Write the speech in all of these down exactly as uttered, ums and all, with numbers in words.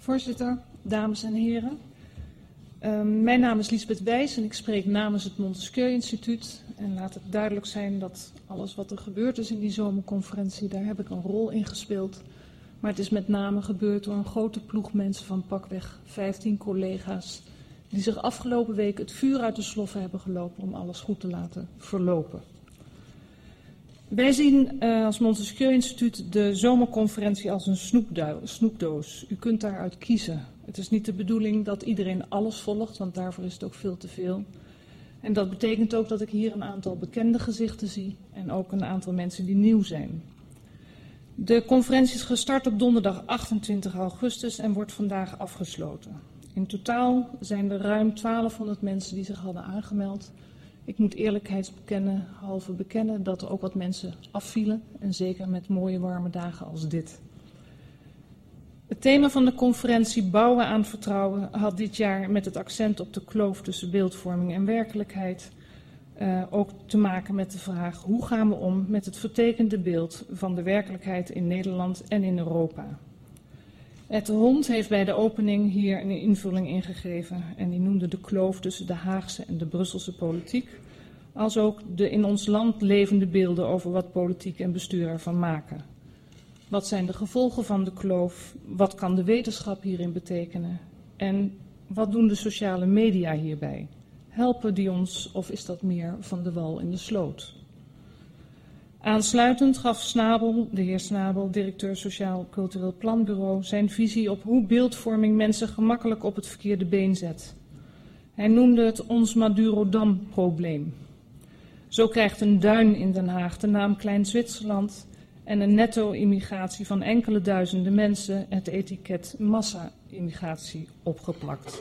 Voorzitter, dames en heren. Uh, mijn naam is Liesbeth Wijs en ik spreek namens het Montesquieu Instituut. En laat het duidelijk zijn dat alles wat er gebeurd is in die zomerconferentie, daar heb ik een rol in gespeeld. Maar het is met name gebeurd door een grote ploeg mensen van pakweg vijftien collega's die zich afgelopen week het vuur uit de sloffen hebben gelopen om alles goed te laten verlopen. Wij zien uh, als Montesquieu Instituut de zomerconferentie als een snoepdoos. U kunt daaruit kiezen. Het is niet de bedoeling dat iedereen alles volgt, want daarvoor is het ook veel te veel. En dat betekent ook dat ik hier een aantal bekende gezichten zie en ook een aantal mensen die nieuw zijn. De conferentie is gestart op donderdag achtentwintig augustus en wordt vandaag afgesloten. In totaal zijn er ruim twaalfhonderd mensen die zich hadden aangemeld. Ik moet eerlijkheidshalve bekennen dat er ook wat mensen afvielen en zeker met mooie warme dagen als dit. Het thema van de conferentie Bouwen aan Vertrouwen had dit jaar met het accent op de kloof tussen beeldvorming en werkelijkheid uh, ook te maken met de vraag hoe gaan we om met het vertekende beeld van de werkelijkheid in Nederland en in Europa. Ed de Hond heeft bij de opening hier een invulling ingegeven en die noemde de kloof tussen de Haagse en de Brusselse politiek, als ook de in ons land levende beelden over wat politiek en bestuur ervan maken. Wat zijn de gevolgen van de kloof? Wat kan de wetenschap hierin betekenen? En wat doen de sociale media hierbij? Helpen die ons of is dat meer van de wal in de sloot? Aansluitend gaf Snabel, de heer Snabel, directeur Sociaal Cultureel Planbureau, zijn visie op hoe beeldvorming mensen gemakkelijk op het verkeerde been zet. Hij noemde het ons Madurodam-probleem. Zo krijgt een duin in Den Haag de naam Klein Zwitserland en een netto-immigratie van enkele duizenden mensen het etiket massa-immigratie opgeplakt.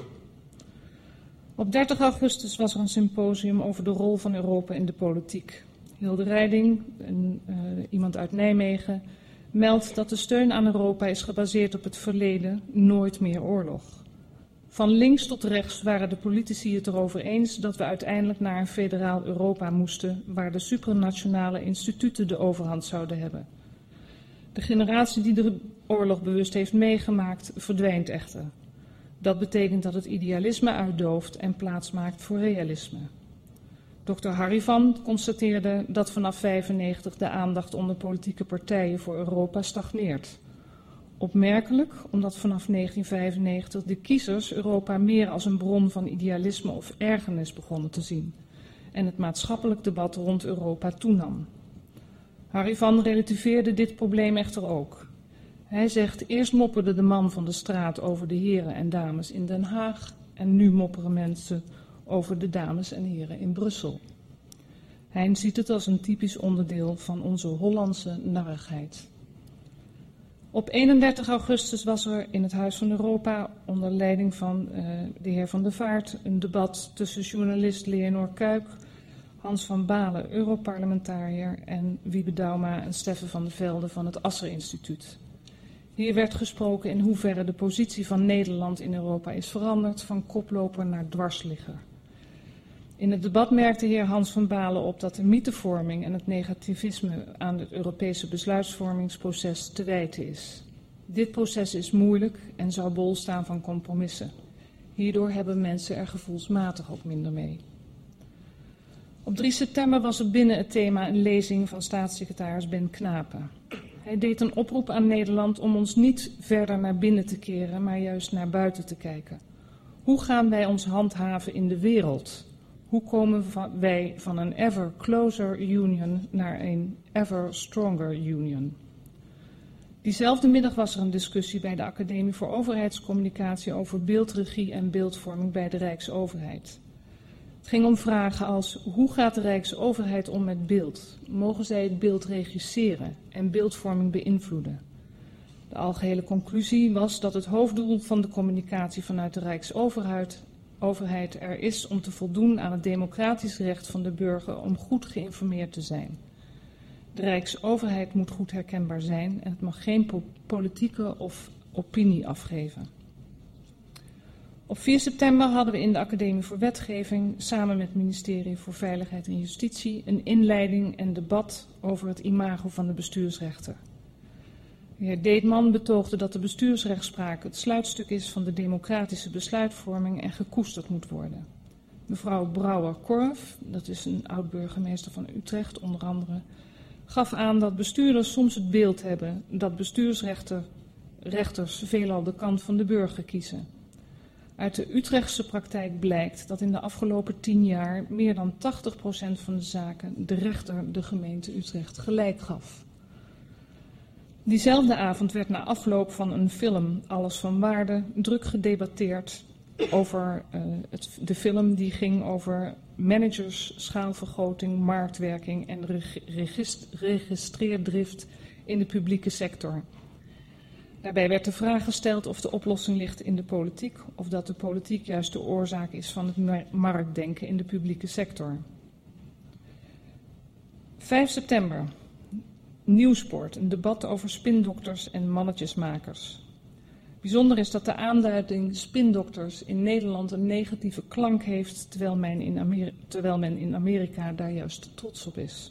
Op dertig augustus was er een symposium over de rol van Europa in de politiek. Hilde Rijding, een, uh, iemand uit Nijmegen, meldt dat de steun aan Europa is gebaseerd op het verleden, nooit meer oorlog. Van links tot rechts waren de politici het erover eens dat we uiteindelijk naar een federaal Europa moesten, waar de supranationale instituten de overhand zouden hebben. De generatie die de oorlog bewust heeft meegemaakt, verdwijnt echter. Dat betekent dat het idealisme uitdooft en plaats maakt voor realisme. dokter Harry van constateerde dat vanaf vijfennegentig de aandacht onder politieke partijen voor Europa stagneert. Opmerkelijk, omdat vanaf negentien vijfennegentig de kiezers Europa meer als een bron van idealisme of ergernis begonnen te zien en het maatschappelijk debat rond Europa toenam. Harry van relativeerde dit probleem echter ook. Hij zegt, eerst mopperde de man van de straat over de heren en dames in Den Haag en nu mopperen mensen over de dames en heren in Brussel. Hij ziet het als een typisch onderdeel van onze Hollandse narrigheid. Op eenendertig augustus was er in het Huis van Europa onder leiding van uh, de heer Van der Vaart een debat tussen journalist Leonor Kuik, Hans van Balen, Europarlementariër, en Wiebe Dauma en Steffen van der Velde van het Asser Instituut. Hier werd gesproken in hoeverre de positie van Nederland in Europa is veranderd van koploper naar dwarsligger. In het debat merkte heer Hans van Balen op dat de mythevorming en het negativisme aan het Europese besluitvormingsproces te wijten is. Dit proces is moeilijk en zou bol staan van compromissen. Hierdoor hebben mensen er gevoelsmatig ook minder mee. Op drie september was er binnen het thema een lezing van staatssecretaris Ben Knapen. Hij deed een oproep aan Nederland om ons niet verder naar binnen te keren, maar juist naar buiten te kijken. Hoe gaan wij ons handhaven in de wereld? Hoe komen wij van een ever closer union naar een ever stronger union? Diezelfde middag was er een discussie bij de Academie voor Overheidscommunicatie over beeldregie en beeldvorming bij de Rijksoverheid. Het ging om vragen als, hoe gaat de Rijksoverheid om met beeld? Mogen zij het beeld regisseren en beeldvorming beïnvloeden? De algehele conclusie was dat het hoofddoel van de communicatie vanuit de Rijksoverheid overheid er is om te voldoen aan het democratisch recht van de burger om goed geïnformeerd te zijn. De Rijksoverheid moet goed herkenbaar zijn en het mag geen po- politieke of opinie afgeven. Op vier september hadden we in de Academie voor Wetgeving samen met het ministerie voor Veiligheid en Justitie een inleiding en debat over het imago van de bestuursrechter. De heer Deetman betoogde dat de bestuursrechtspraak het sluitstuk is van de democratische besluitvorming en gekoesterd moet worden. Mevrouw Brouwer-Korf, dat is een oud-burgemeester van Utrecht onder andere, gaf aan dat bestuurders soms het beeld hebben dat bestuursrechters veelal de kant van de burger kiezen. Uit de Utrechtse praktijk blijkt dat in de afgelopen tien jaar meer dan tachtig procent van de zaken de rechter de gemeente Utrecht gelijk gaf. Diezelfde avond werd na afloop van een film, Alles van Waarde, druk gedebatteerd over uh, het, de film die ging over managers, schaalvergroting, marktwerking en reg regist registreerdrift in de publieke sector. Daarbij werd de vraag gesteld of de oplossing ligt in de politiek of dat de politiek juist de oorzaak is van het marktdenken in de publieke sector. vijf september. Nieuwsport, een debat over spindokters en mannetjesmakers. Bijzonder is dat de aanduiding spindokters in Nederland een negatieve klank heeft, terwijl men in Amerika, terwijl men in Amerika daar juist trots op is.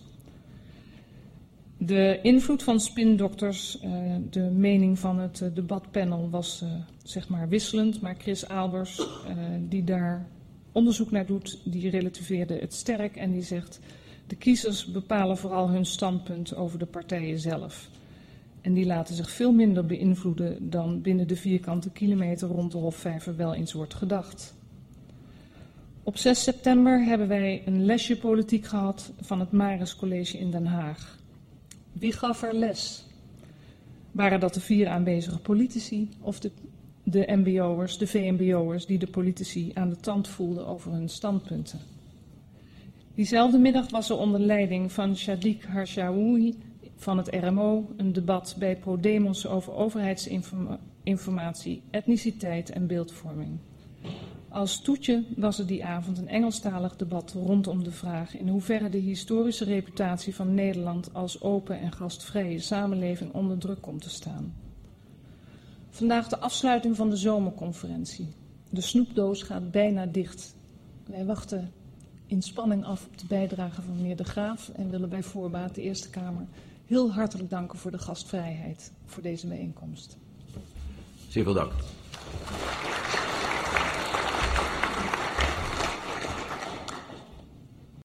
De invloed van spindokters, uh, de mening van het uh, debatpanel was uh, zeg maar wisselend, maar Chris Albers, uh, die daar onderzoek naar doet, die relativeerde het sterk en die zegt: de kiezers bepalen vooral hun standpunt over de partijen zelf. En die laten zich veel minder beïnvloeden dan binnen de vierkante kilometer rond de Hofvijver wel eens wordt gedacht. Op zes september hebben wij een lesje politiek gehad van het Maris College in Den Haag. Wie gaf er les? Waren dat de vier aanwezige politici of de, de M B O'ers, de V M B O'ers die de politici aan de tand voelden over hun standpunten? Diezelfde middag was er onder leiding van Shadiq Harshaoui van het R M O een debat bij ProDemos over overheidsinformatie, etniciteit en beeldvorming. Als toetje was er die avond een Engelstalig debat rondom de vraag in hoeverre de historische reputatie van Nederland als open en gastvrije samenleving onder druk komt te staan. Vandaag de afsluiting van de zomerconferentie. De snoepdoos gaat bijna dicht. Wij wachten in spanning af op de bijdrage van meneer De Graaf en willen bij voorbaat de Eerste Kamer heel hartelijk danken voor de gastvrijheid voor deze bijeenkomst. Zeer veel dank.